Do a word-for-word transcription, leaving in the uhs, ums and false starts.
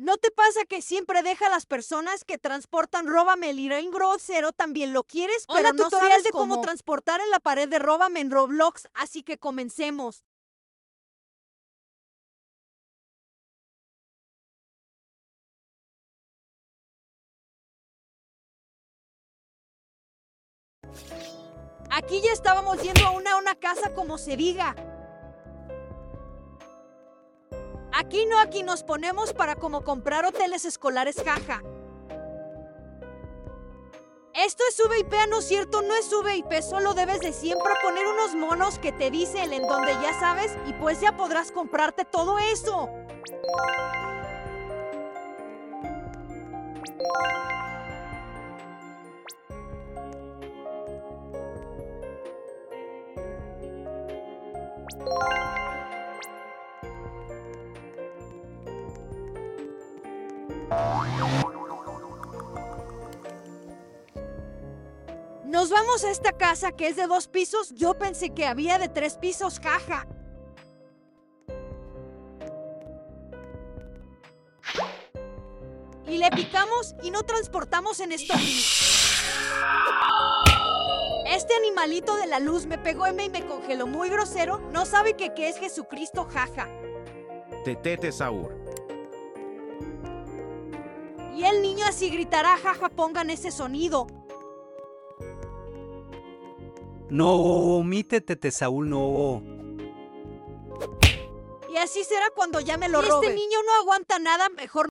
¿No te pasa que siempre deja a las personas que transportan Róbame el Irain grosero también lo quieres? Hola, Pero no tutorial sabes de cómo cómo transportar en la pared de Róbame en Roblox, así que comencemos. Aquí ya estábamos yendo a una, a una casa como se diga. Aquí no, aquí nos ponemos para como comprar hoteles escolares, jaja. Esto es V I P, ¿no es cierto? No es V I P, solo debes de siempre poner unos monos que te dice el en donde ya sabes y pues ya podrás comprarte todo eso. Nos vamos a esta casa que es de dos pisos. Yo pensé que había de tres pisos, jaja. Y le picamos y no transportamos en esto. Este animalito de la luz me pegó M y me congeló muy grosero. No sabe que qué es Jesucristo, jaja. Tetete Saur. Y el niño así gritará, jaja, pongan ese sonido. No, mi Tetete Saúl, no. Y así será cuando ya me lo Y robe. este niño no aguanta nada, mejor